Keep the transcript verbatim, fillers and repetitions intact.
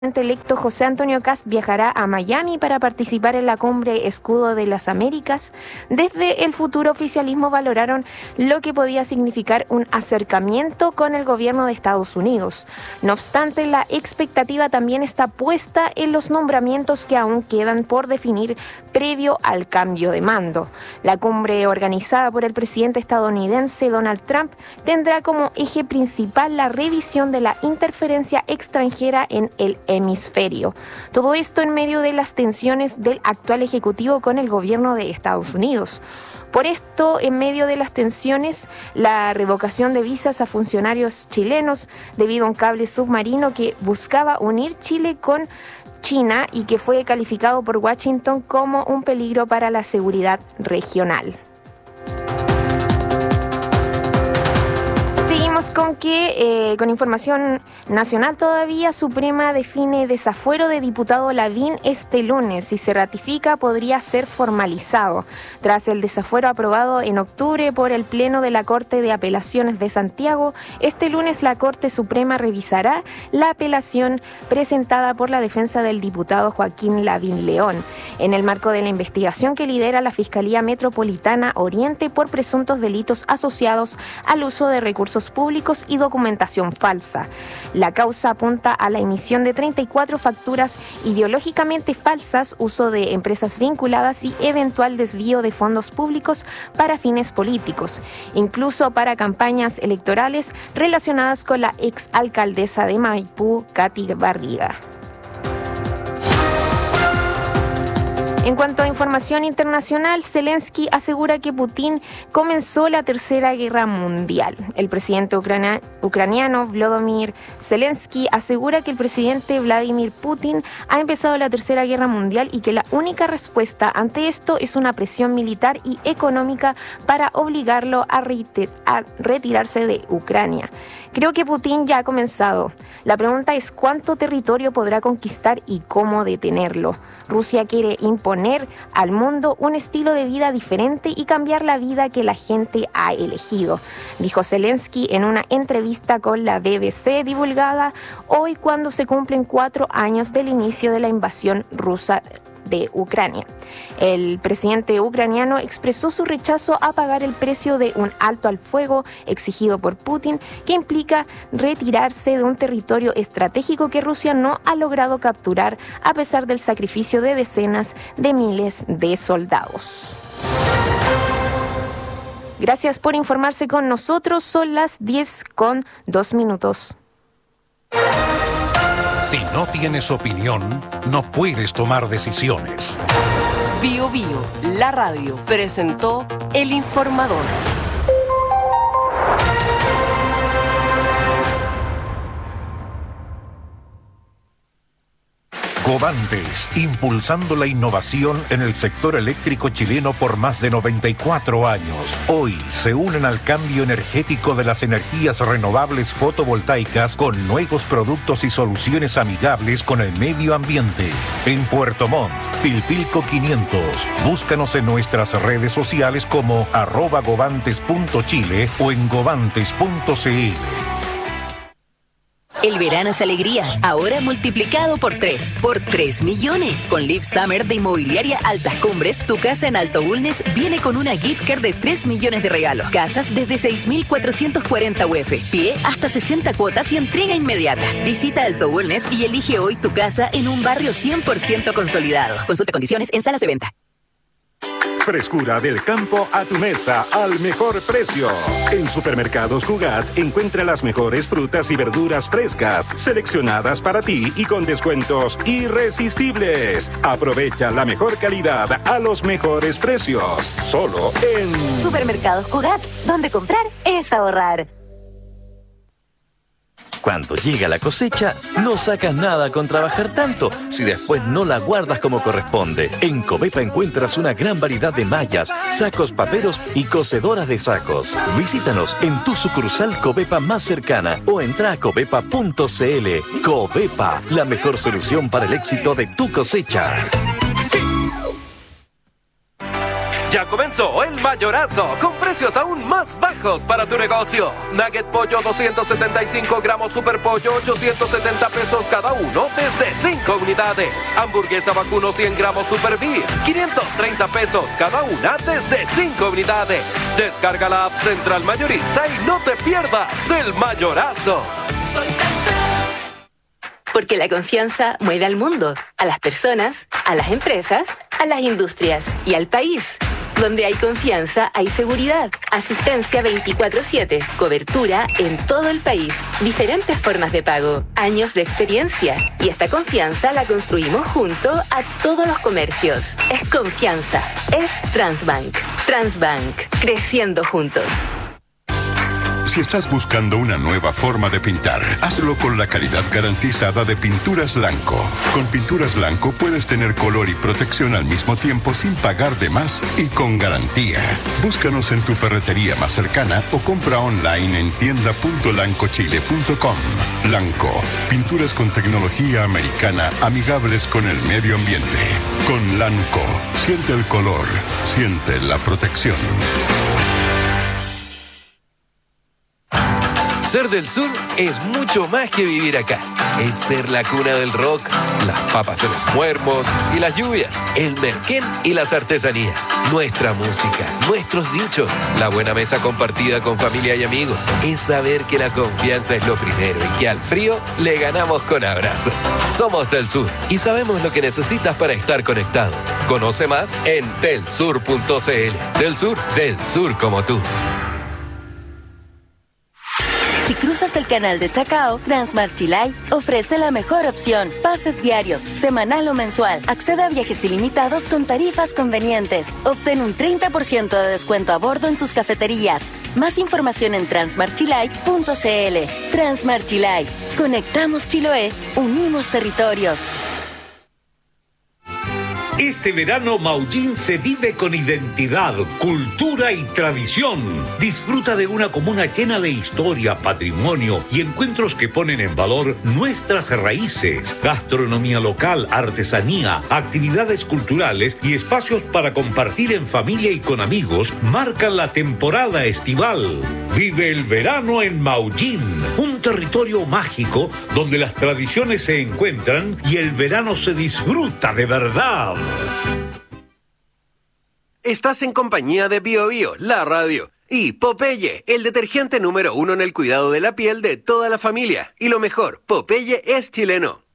El presidente electo José Antonio Kast viajará a Miami para participar en la cumbre Escudo de las Américas. Desde el futuro oficialismo valoraron lo que podía significar un acercamiento con el gobierno de Estados Unidos. No obstante, la expectativa también está puesta en los nombramientos que aún quedan por definir previo al cambio de mando. La cumbre organizada por el presidente estadounidense Donald Trump tendrá como eje principal la revisión de la interferencia extranjera en el hemisferio. Todo esto en medio de las tensiones del actual ejecutivo con el gobierno de Estados Unidos. Por esto, en medio de las tensiones, la revocación de visas a funcionarios chilenos debido a un cable submarino que buscaba unir Chile con China y que fue calificado por Washington como un peligro para la seguridad regional. Con que, eh, con información nacional todavía, Suprema define desafuero de diputado Lavín este lunes. Si se ratifica, podría ser formalizado. Tras el desafuero aprobado en octubre por el Pleno de la Corte de Apelaciones de Santiago, este lunes la Corte Suprema revisará la apelación presentada por la defensa del diputado Joaquín Lavín León, en el marco de la investigación que lidera la Fiscalía Metropolitana Oriente por presuntos delitos asociados al uso de recursos públicos y documentación falsa. La causa apunta a la emisión de treinta y cuatro facturas ideológicamente falsas, uso de empresas vinculadas y eventual desvío de fondos públicos para fines políticos, incluso para campañas electorales relacionadas con la exalcaldesa de Maipú, Katy Barriga. En cuanto a información internacional, Zelensky asegura que Putin comenzó la Tercera Guerra Mundial. El presidente ucrania, ucraniano Volodymyr Zelensky asegura que el presidente Vladimir Putin ha empezado la Tercera Guerra Mundial y que la única respuesta ante esto es una presión militar y económica para obligarlo a, reiter- a retirarse de Ucrania. Creo que Putin ya ha comenzado. La pregunta es cuánto territorio podrá conquistar y cómo detenerlo. Rusia quiere imponer al mundo un estilo de vida diferente y cambiar la vida que la gente ha elegido, dijo Zelensky en una entrevista con la B B C divulgada hoy cuando se cumplen cuatro años del inicio de la invasión rusa de Ucrania. El presidente ucraniano expresó su rechazo a pagar el precio de un alto al fuego exigido por Putin, que implica retirarse de un territorio estratégico que Rusia no ha logrado capturar a pesar del sacrificio de decenas de miles de soldados. Gracias por informarse con nosotros. Son las diez con dos minutos. Si no tienes opinión, no puedes tomar decisiones. Bio Bio, la radio, presentó El Informador. Covantes, impulsando la innovación en el sector eléctrico chileno por más de noventa y cuatro años. Hoy se unen al cambio energético de las energías renovables fotovoltaicas con nuevos productos y soluciones amigables con el medio ambiente. En Puerto Montt, Pilpilco quinientos. Búscanos en nuestras redes sociales como arroba govantes punto chile o en govantes punto cl. El verano es alegría, ahora multiplicado por tres, por tres millones. Con Live Summer de Inmobiliaria Altas Cumbres, tu casa en Alto Bulnes viene con una gift card de tres millones de regalos. Casas desde seis mil cuatrocientos cuarenta U F, pie hasta sesenta cuotas y entrega inmediata. Visita Alto Bulnes y elige hoy tu casa en un barrio cien por ciento consolidado. Consulta condiciones en salas de venta. Frescura del campo a tu mesa al mejor precio. En Supermercados Cugat encuentra las mejores frutas y verduras frescas, seleccionadas para ti y con descuentos irresistibles. Aprovecha la mejor calidad a los mejores precios. Solo en Supermercados Cugat, donde comprar es ahorrar. Cuando llega la cosecha, no sacas nada con trabajar tanto si después no la guardas como corresponde. En Covepa encuentras una gran variedad de mallas, sacos paperos y cosedoras de sacos. Visítanos en tu sucursal Covepa más cercana o entra a covepa punto cl. Covepa, la mejor solución para el éxito de tu cosecha. Sí. Ya comenzó el mayorazo, con precios aún más bajos para tu negocio. Nugget pollo doscientos setenta y cinco gramos Super Pollo, ochocientos setenta pesos cada uno desde cinco unidades. Hamburguesa vacuno cien gramos Super Beef, quinientos treinta pesos cada una desde cinco unidades. Descarga la app Central Mayorista y no te pierdas el mayorazo. Porque la confianza mueve al mundo, a las personas, a las empresas, a las industrias y al país. Donde hay confianza, hay seguridad. Asistencia veinticuatro siete. Cobertura en todo el país. Diferentes formas de pago. Años de experiencia. Y esta confianza la construimos junto a todos los comercios. Es confianza. Es Transbank. Transbank. Creciendo juntos. Si estás buscando una nueva forma de pintar, hazlo con la calidad garantizada de Pinturas Lanco. Con Pinturas Lanco puedes tener color y protección al mismo tiempo sin pagar de más y con garantía. Búscanos en tu ferretería más cercana o compra online en tienda punto lanco chile punto com. Lanco, pinturas con tecnología americana amigables con el medio ambiente. Con Lanco, siente el color, siente la protección. Ser del sur es mucho más que vivir acá. Es ser la cuna del rock, las papas de los muermos y las lluvias, el merquén y las artesanías, nuestra música, nuestros dichos, la buena mesa compartida con familia y amigos. Es saber que la confianza es lo primero y que al frío le ganamos con abrazos. Somos del sur y sabemos lo que necesitas para estar conectado. Conoce más en telsur punto cl. Del sur, del sur como tú. Si cruzas el canal de Chacao, Transmart Chilay ofrece la mejor opción. Pases diarios, semanal o mensual. Accede a viajes ilimitados con tarifas convenientes. Obtén un treinta por ciento de descuento a bordo en sus cafeterías. Más información en transmart chilay punto cl. Transmart Chilay. Conectamos Chiloé. Unimos territorios. Este verano Maullín se vive con identidad, cultura y tradición. Disfruta de una comuna llena de historia, patrimonio y encuentros que ponen en valor nuestras raíces, gastronomía local, artesanía, actividades culturales y espacios para compartir en familia y con amigos marcan la temporada estival. Vive el verano en Maullín, un territorio mágico donde las tradiciones se encuentran y el verano se disfruta de verdad. Estás en compañía de Bio Bio, la radio, y Popeye, el detergente número uno en el cuidado de la piel de toda la familia. Y lo mejor, Popeye es chileno.